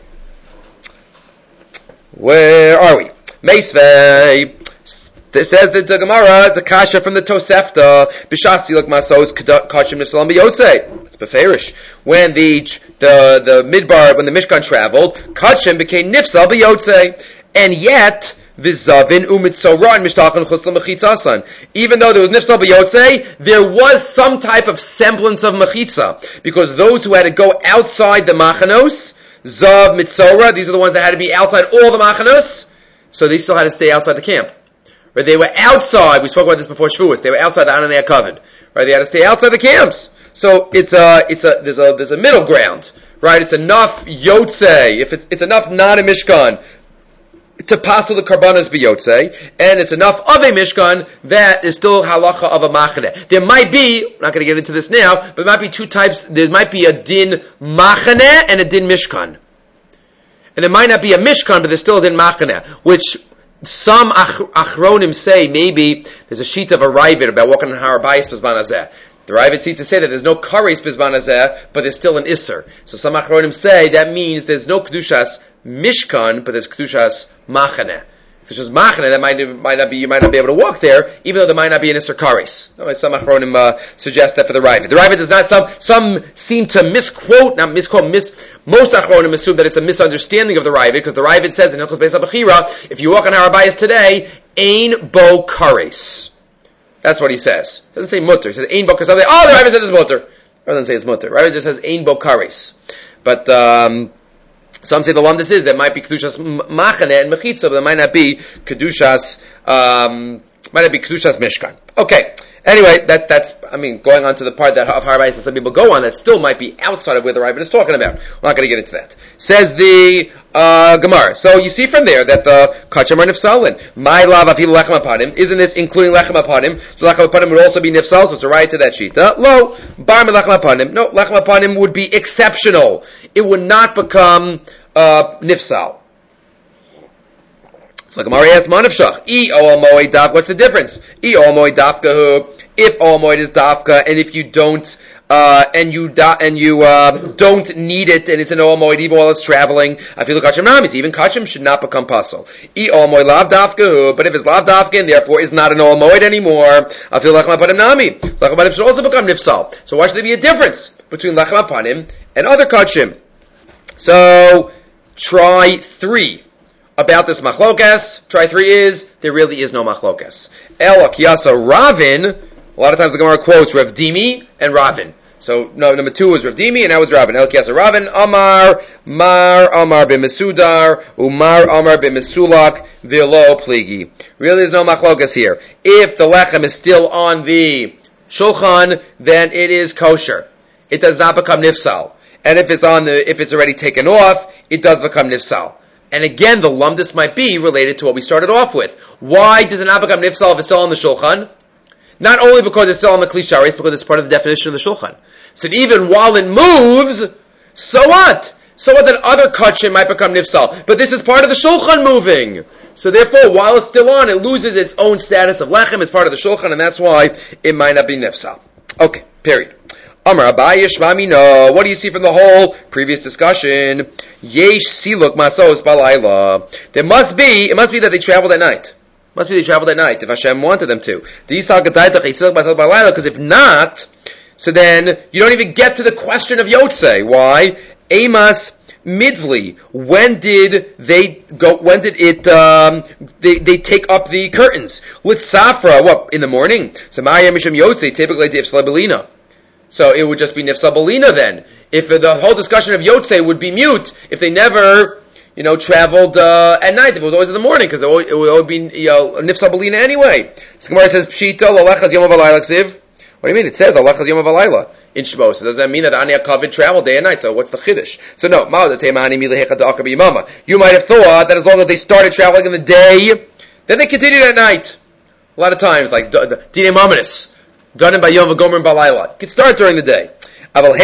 Where are we? Meisvei. This says that the Gemara, it's a kasha from the Tosefta, B'shasi luk masos kachim nifsalam b'yotzei. It's beferish. When the, the, the midbar, when the Mishkan traveled, kachim became nifsal b'yotzei. And yet, v'zavin u'mitzorah and mishtachan chuslam mechitzasan. Even though there was nifsal b'yotzei, there was some type of semblance of mechitza. Because those who had to go outside the machanos, zav, mitzorah, these are the ones that had to be outside all the machanos, so they still had to stay outside the camp. Right, they were outside. We spoke about this before Shavuos. They were outside the Ananei covered. Right, they had to stay outside the camps. So it's a, it's a, there's a, there's a middle ground. Right, it's enough yotzei. If it's, it's enough not a mishkan to passel the karbanas biyotzei, and it's enough of a mishkan that is still halacha of a machane. There might be, I'm not going to get into this now, but there might be two types. There might be a din machane and a din mishkan, and there might not be a mishkan, but there's still a din machane, which some achronim say maybe there's a sheet of a Ravid about walking on Har Bayis Bizman Hazeh. The Ravid seems to say that there's no kares Bizman Hazeh, but there's still an Isser. So some achronim say that means there's no Kedushas Mishkan, but there's Kedushas Machane. Kedushas Machane, that might, might not be, you might not be able to walk there, even though there might not be an Isser kares. Some achronim uh, suggest that for the Ravid. The Ravid does not, some, some seem to misquote, not misquote, mis, most achronim assume that it's a misunderstanding of the Ravid, because the Ravid says in Hilchos Beis HaBechira, if you walk on Har Bayis today, Ein bo kares. That's what he says. He doesn't say mutter. He says Ein bo kares. Oh, the Ravid says it's mutter. Rather than say it's mutter. Ravid just says Ein bo kares. But, um, some say the lumdus is there might be kedushas machane and mechitza, but there might not be kedushas, um, might not be kedushas mishkan. Okay. Anyway, that's that's. I mean, going on to the part that of Har Bayis that some people go on that still might be outside of where the Ravid is talking about. We're not going to get into that. Says the uh, Gemara. So you see from there that the kacham are nifsalin. My lav afilu lechem apanim. Isn't this including lechem apanim? So lechem apanim would also be nifsal. So it's a right to that shita. Lo bar me lechem apanim. No, lechem apanim would be exceptional. It would not become uh, nifsal. So Gemara asks, "Manavshach e ol moed daf." What's the difference? E ol moed dafka. If ol moed is dafka, and if you don't, uh, and you da- and you uh, don't need it, and it's an ol moed even while it's traveling, I feel like kachim namis. Even kachim should not become pasul. E ol moed lav dafka. But if it's lav dafka, and therefore is not an ol moed anymore, I feel like lechem apanim nami. Lechem apanim should also become nifsal. So why should there be a difference between lechem apanim and other kachim? So try three. About this machlokas, try three is, there really is no machlokas. El Akiyasa Ravin, a lot of times the Gemara quotes Rav Dimi and Ravin. So no, number two was Rav Dimi, and now it's Rabin. Elkias Rabin, Amar, Mar, Amar ben Mesudar, Umar, Amar ben Mesulak, Vilo Pligi. Really, there's no machlokas here. If the lechem is still on the shulchan, then it is kosher. It does not become nifsal. And if it's on the, if it's already taken off, it does become nifsal. And again, the lumdus might be related to what we started off with. Why does it not become nifsal if it's still on the shulchan? Not only because it's still on the klisharis, because it's part of the definition of the shulchan. So even while it moves, so what? So what that other kachim might become nifsal. But this is part of the shulchan moving. So therefore, while it's still on, it loses its own status of lechem as part of the shulchan, and that's why it might not be nifsal. Okay, period. Amar Abaye Shmamino. What do you see from the whole previous discussion? Yesh siluk masos balayla. There must be, it must be that they traveled at night. Must be they traveled at night, if Hashem wanted them to. Because if not, so then you don't even get to the question of Yotzei. Why? Amos Midley. When did they go, when did it, um, they, they take up the curtains? With Safra, what, in the morning? So Ma'ayam Misham Yotzei, typically the Ifslabelina. So it would just be Nifsabelina then. If the whole discussion of Yotzei would be mute, if they never, you know, traveled uh, at night, if it was always in the morning, because it, it would always be, you know, Nifsabelina anyway. So Gemara says, Pshita, Lalechaz Yom HaValayla Ksiv. What do you mean? It says Lalechaz Yom HaValayla in Shmos. So does that mean that Ani HaKavid traveled day and night? So what's the Chiddush? So no, you might have thought that as long as they started traveling in the day, then they continued at night. A lot of times, like Dinei Mamanis, done in by Yom V'Gomer and Balayla. You could start during the day. But if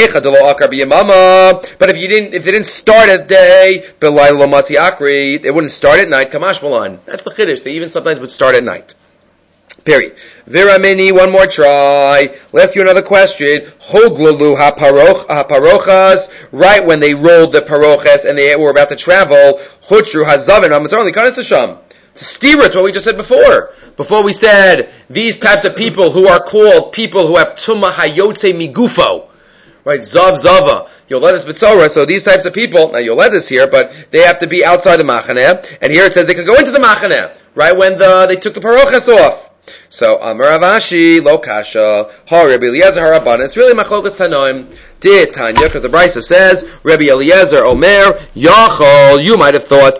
you didn't, if they didn't start at day, it wouldn't start at night. Kamash Malan. That's the Chiddush. They even sometimes would start at night. Period. Viramini, one more try. We'll ask you another question. Hoglalu haparochas. Right when they rolled the parochas and they were about to travel. Hutru hazavin hamatzarli kanas hasham. To steer it, what we just said before. Before we said these types of people who are called people who have tumah hayotze migufo. Right, Zav Zava, Yoledes B'tzora, so these types of people, now Yoledes here, but they have to be outside the Machaneh, and here it says they could go into the Machaneh, right, when the, they took the Parochas off. So, Amar Avashi, Lo Kasha, Ha Rabbi Eliezer Haraban, it's really Machlokas Tanoim, Did Tanya, because the Brisa says, Rabbi Eliezer Omer, Yachol, you might have thought,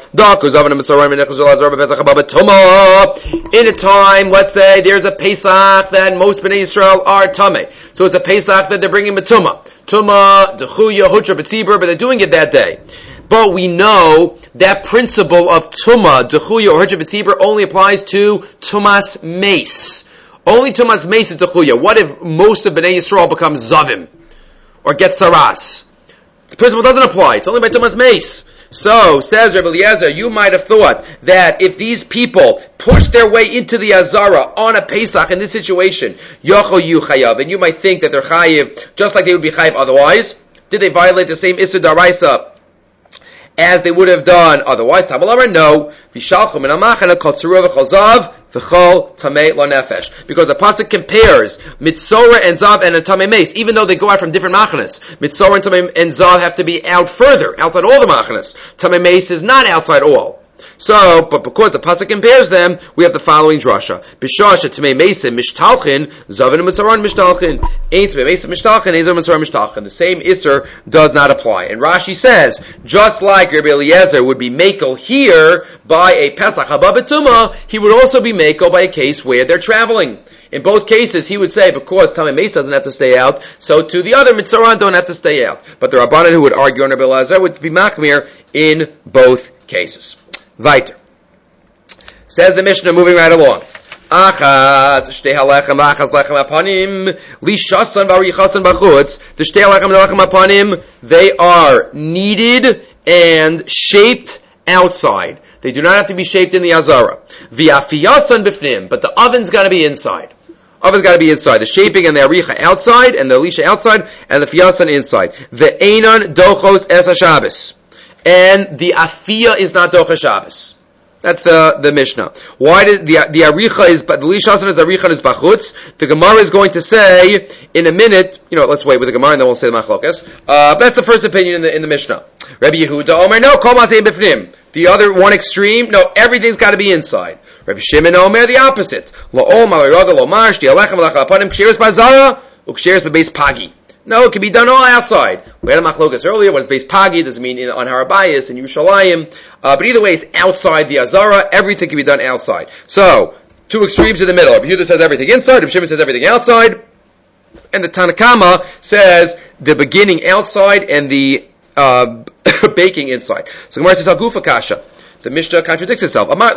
in a time, let's say, there's a Pesach that most Bnei Yisrael are Tameh. So it's a Pesach that they're bringing B'tumah. Tumah, Dechuya, Hutra, B'tzibur, but they're doing it that day. But we know that principle of Tumah, Dechuya, or Hutra, B'tzibur only applies to Tumas Mace. Only Tumas Mace is Dechuya. What if most of Bnei Yisrael becomes Zavim? Or get Saras? The principle doesn't apply. It's only by Tumas Mace. So, says Rabbi Eliezer, you might have thought that if these people push their way into the Azara on a Pesach in this situation, Yochel Yu Chayav, and you might think that they're Chayiv just like they would be Chayiv otherwise. Did they violate the same Issur Daraisa as they would have done otherwise? Tamalamar, no. Vishalchum and Amachana Kotzeru v'Cholzav v'Chol Tamei Lo Nefesh. Because the pasuk compares Mitzora and Zav and a Tamei Mace, even though they go out from different machanas. Mitzora and Tamei and Zav have to be out further, outside all the machanas. Tamei Mace is not outside all. So, but because the pasuk compares them, we have the following drasha: B'shasha Tamei Mace Mishtalchin, Zav and Mitzora Mishtalchin, Ein Tamei Mace Mishtalchin, Ein Zav Mitzora Mishtalchin. The same Isser does not apply. And Rashi says, just like Rabbi Eliezer would be Mekel here by a Pesach Haba B'tumah, he would also be Mekel by a case where they're traveling. In both cases, he would say, because Tamei Mace doesn't have to stay out, so to the other Mitzoran don't have to stay out. But the Rabbanan who would argue on Rabbi Eliezer would be Machmir in both cases. Weiter. Says the Mishnah, moving right along. Achaz shtei halechem achaz lechem apanim lishasan v'arichasan b'chutz. The shtei halechem lechem apanim, they are kneaded and shaped outside. They do not have to be shaped in the azara. V'afiyasan b'fnim, but the oven's got to be inside. Oven's got to be inside. The shaping and the aricha outside, and the elisha outside, and the fiyasan inside. The einan dochos es haShabbos. And the afiyah is not docha Shabbos. That's the, the Mishnah. Why did the the aricha is the lishasan is aricha is bachutz? The Gemara is going to say in a minute. You know, let's wait with the Gemara and then we'll say the machlokas. Uh, that's the first opinion in the in the Mishnah. Rabbi Yehuda Omer, no, kol mazeh b'fnim. The other one extreme, no, everything's got to be inside. Rabbi Shimon Omer, the opposite. La'ol ma'iraga lomar shti alechem alechem apanim ksheres b'zara uksheres b'beis pagi. No, it can be done all outside. We had a machlokas earlier. What is base pagi? Does it mean in, on Harabayas and Yerushalayim? Uh, but either way, it's outside the Azara. Everything can be done outside. So, two extremes in the middle. Rabbi Yehuda says everything inside. Rabbi Shimon says everything outside. And the Tanakama says the beginning outside and the uh, baking inside. So Gemara says Hagufa Kasha. The Mishnah contradicts itself. On the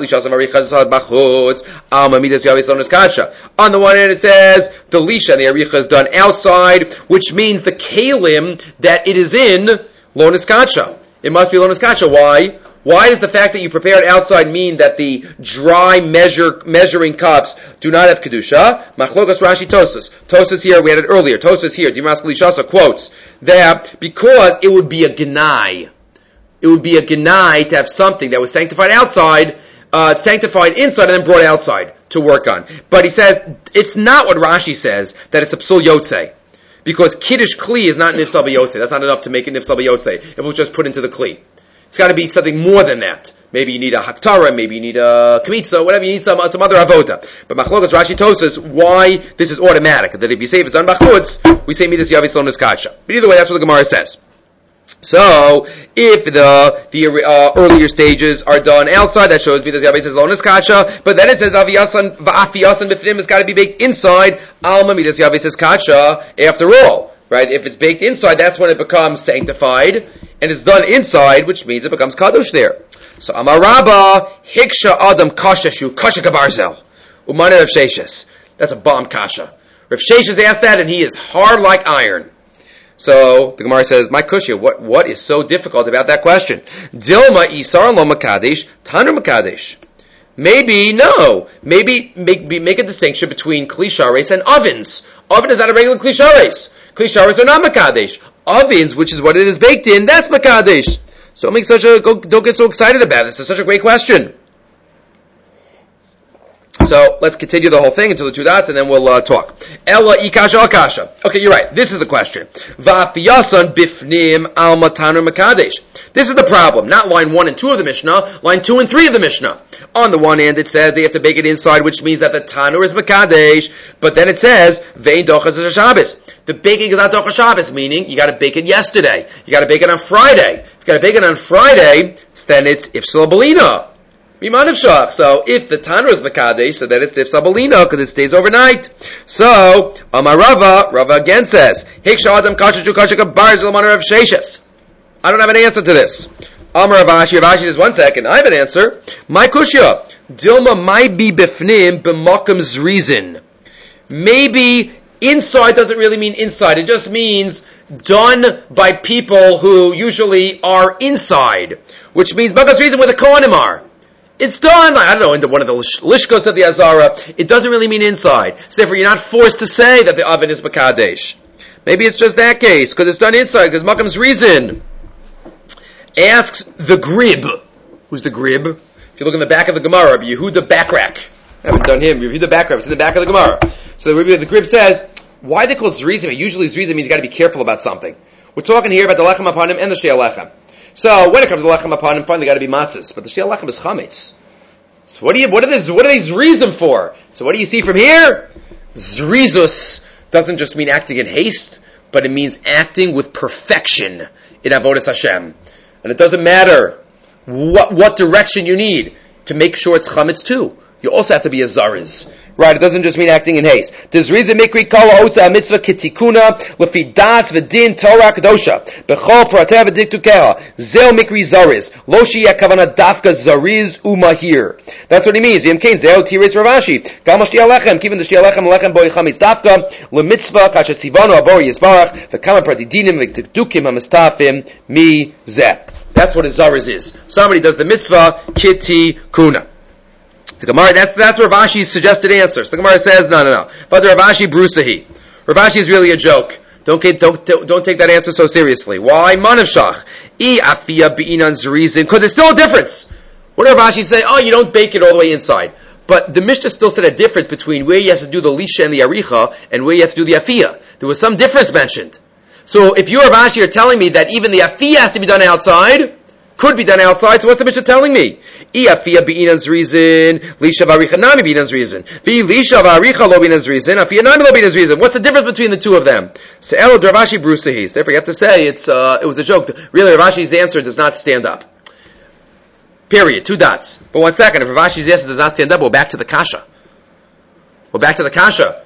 one hand, it says the lisha and the aricha is done outside, which means the kalim that it is in lo niskacha. It must be lo niskacha. Why? Why does the fact that you prepare it outside mean that the dry measure measuring cups do not have kedusha? Machlokas Rashi Tosas. Tosas here, we had it earlier. Tosas here, Dimas Lishasa quotes that because it would be a genai. It would be a genai to have something that was sanctified outside, uh, sanctified inside, and then brought outside to work on. But he says, it's not what Rashi says, that it's a psul yotzei. Because kiddush kli is not nifsal b'yotzei. That's not enough to make it nifsal b'yotzei, if it was just put into the kli. It's got to be something more than that. Maybe you need a haktara, maybe you need a kmitza, whatever, you need some, some other avoda. But machlokas Rashi Tosas, why this is automatic. That if you say if it's done b'chutz, we say midas yavis lo niskacha. But either way, that's what the Gemara says. So, if the the uh, earlier stages are done outside, that shows Vidas Yavis is lo niskacha. But then it says Aviyasan va'afiyasan b'fnim has got to be baked inside. Alma Midas Yavis is kacha. After all, right? If it's baked inside, that's when it becomes sanctified, and it's done inside, which means it becomes kadosh there. So Amar Rabba Hiksha Adam Kashashu Kasha Kabarzel Umana Rav Sheshes. That's a bomb kasha. Rav Sheshes asked that, and he is hard like iron. So the Gemara says, "My kushya, what what is so difficult about that question? Dilma isar lo makadesh, tanur makadesh. Maybe no. Maybe make make a distinction between klishares and ovens. Oven is not a regular klishares. Klishares are not makadesh. Ovens, which is what it is baked in, that's makadesh. So don't make such a don't get so excited about this. It's such a great question." So let's continue the whole thing until the two dots, and then we'll uh, talk. Ella ikasha akasha. Okay, you're right. This is the question. Va'afiyasan bifnim al matanur makadesh. This is the problem. Not line one and two of the Mishnah, line two and three of the Mishnah. On the one hand, it says they have to bake it inside, which means that the tanur is makadesh. But then it says vein dochas is Shabbos. The baking is not dochas Shabbos, meaning you got to bake it yesterday. You got to bake it on Friday. If you got to bake it on Friday, then it's ifsal balina. So, if the Tanur is Makadesh, so then it's Tifsa Balina, because it stays overnight. So, Amar Rava, Rava again says, Hiksha Adam Kashachu Kashaka Barzil Manar of Sheshes. I don't have an answer to this. Amar Ravashi, Ravashi says, one second, I have an answer. My Kushya, Dilma might be Bifnim B'Makam's reason. Maybe inside doesn't really mean inside, it just means done by people who usually are inside. Which means B'Makam's reason where the Kohanim are. It's done, I don't know, into one of the lishkos of the Azara. It doesn't really mean inside. So therefore, you're not forced to say that the oven is Makadesh. Maybe it's just that case, because it's done inside, because Makam's reason asks the Grib. Who's the Grib? If you look in the back of the Gemara, Yehuda Bakrak. I haven't done him. Yehuda Bakrak. It's in the back of the Gemara. So the, the Grib says, why they call it Zrizim? Usually Zrizim means you got to be careful about something. We're talking here about the Lechem upon him and the Shtei Lechem. So when it comes to lechem upon him, fine, they got to be matzahs. But the shtei lechem is chametz. So what do you? What are this? What are these reason for? So what do you see from here? Zrizus doesn't just mean acting in haste, but it means acting with perfection in avodas Hashem. And it doesn't matter what what direction you need to make sure it's chametz too. You also have to be a zariz. Right, it doesn't just mean acting in haste. There's reason mikri kala osa mitzvah kitikuna lefi das v'din Torah kadosha bechol pratev v'diktukeha zeo mikri zariz lo sheyeh kavana dafka zariz umahir. That's what he means. V'im kein zeo tiris Ravashi gam shtei lechem kiven the shtei lechem lechem boi chametz dafka lemitzvah kasher tzivanu abor yisbarach v'kama pradidinim v'diktukim hamistafim mi zeh. That's what a zariz is. Somebody does the mitzvah kitikuna. The Gemara, that's that's Ravashi suggested answer. So the Gemara says, no, no, no. But the Ravashi brusahi. Ravashi is really a joke. Don't get, don't don't take that answer so seriously. Why? Manavshach. I afia beinan zrizin. Because there's still a difference. What did Ravashi say? Oh, you don't bake it all the way inside. But the Mishnah still said a difference between where you have to do the lisha and the aricha and where you have to do the afia. There was some difference mentioned. So if you, Ravashi, are telling me that even the afia has to be done outside, could be done outside, so what's the Mishnah telling me? Iafia be'inan zrizin, lisha v'aricha nami be'inan zrizin. Vi lisha v'aricha lo be'inan zrizin, afia nami lo be'inan zrizin. What's the difference between the two of them? Se'elo Ravashi brusahis. Therefore, you have to say it's uh, it was a joke. Really, Ravashi's answer does not stand up. Period. Two dots. But one second, if Ravashi's answer does not stand up, we're back to the kasha. We're back to the kasha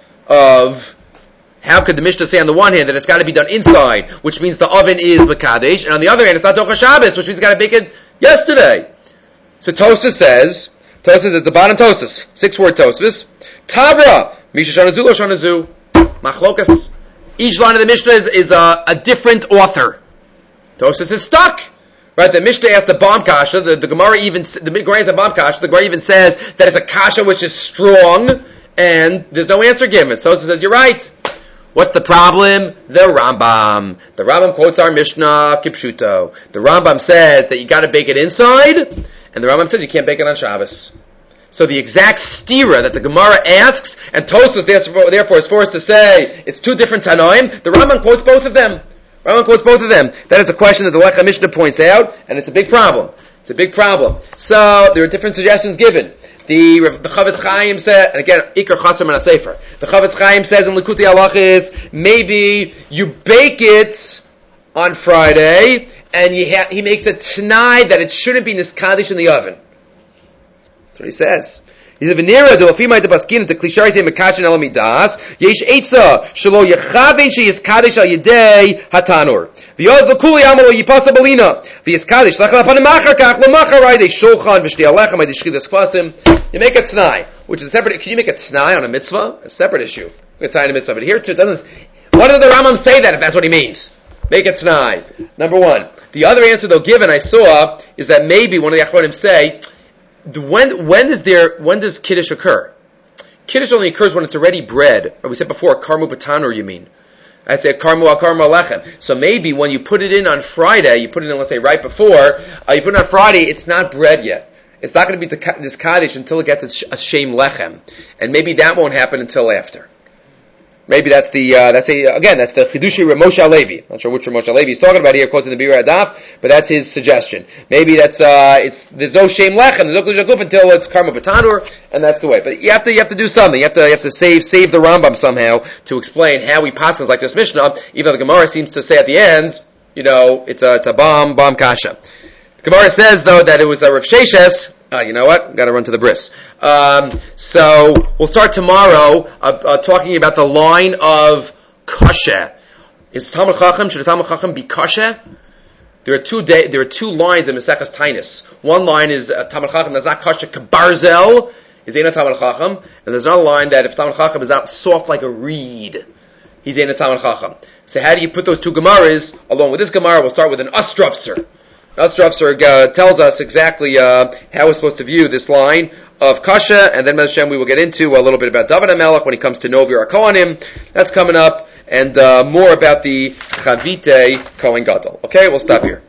of how could the Mishnah say on the one hand that it's got to be done inside, which means the oven is Mekadesh, and on the other hand it's not Docha Shabbos, which means it's got to bake it yesterday. So Tosfos says, Tosfos is at the bottom Tosfos, six word Tosfos, Tavra, Misha Shanazu, Lo Shanazu, Machlokas. Each line of the Mishnah is, is a, a different author. Tosfos is stuck. Right, the Mishnah asked the bomb kasha, the, the Gemara even, the Gemara is a bomb kasha, the Gemara even says that it's a kasha which is strong, and there's no answer given. So Tosfos says, you're right. What's the problem? The Rambam. The Rambam quotes our Mishnah, Kipshuto. The Rambam says that you got to bake it inside, and the Rambam says you can't bake it on Shabbos. So the exact stira that the Gemara asks, and Tosfos therefore is forced to say it's two different Tanoim, the Rambam quotes both of them. Rambam quotes both of them. That is a question that the Lecha Mishnah points out, and it's a big problem. It's a big problem. So there are different suggestions given. The the Chavetz Chaim said, and again, Iker Chasam and Sefer. The Chavetz Chaim says in Likutei Halachos, maybe you bake it on Friday, and you ha- he makes a t'nai that it shouldn't be niskadish in the oven. That's what he says. He said, "V'nira delafimai debaskin to klishari te mekachin elamidas yesh eitza shelo yechaben sheyiskadish al yedei hatanur v'yoz lekuli amalo yipasa belina v'yiskadish lachal apanim machar kach lemachar de shulchan v'shtei alechem ay deshchidas kvasim." You make a t'nai, which is a separate. Can you make a t'nai on a mitzvah? A separate issue. A t'nai on a mitzvah, but here too it doesn't. Why does the Rambam say that if that's what he means? Make a t'nai. Number one. The other answer they'll give, and I saw, is that maybe one of the Achronim say, When when is there when does Kiddush occur? Kiddush only occurs when it's already bread. Or we said before, karmu batanur, you mean. I'd say karmu al karmu alechem. So maybe when you put it in on Friday, you put it in, let's say, right before, uh, you put it on Friday, it's not bread yet. It's not going to be this Kaddish until it gets a shem lechem. And maybe that won't happen until after. Maybe that's the, uh, that's a, again, that's the Chidushi Rav Moshe Alevi. Not sure which Rav Moshe Alevi is talking about here, quotes in the Birur Adaf, but that's his suggestion. Maybe that's, uh, it's, there's no Shem Lechem, there's no Kli Shakuf until it's Karma Batanur, and that's the way. But you have to, you have to do something. You have to, you have to save, save the Rambam somehow to explain how he passes like this Mishnah, even though the Gemara seems to say at the end, you know, it's a, it's a bomb, bomb kasha. The Gemara says, though, that it was a Rav Sheshes. Uh, you know what? Got to run to the bris. Um, so we'll start tomorrow uh, uh, talking about the line of kasha. Is Talmud Chacham, should a Talmud Chacham be kasha? There are two day, there are two lines in Maseches Tainis. One line is uh, Talmud Chacham that's not kasha kabarzel is Eina Talmud Chacham, and there's another line that if Talmud Chacham is not soft like a reed, he's Eina Talmud Chacham. So how do you put those two Gemaras along with this Gemara? We'll start with an Ostrovser. Ostrovser uh, tells us exactly uh, how we're supposed to view this line of kasha, and then Hashem we will get into a little bit about David HaMelech when he comes to Novi or Kohanim. That's coming up, and uh, more about the Chavite Kohen Gadol. Okay, we'll stop here.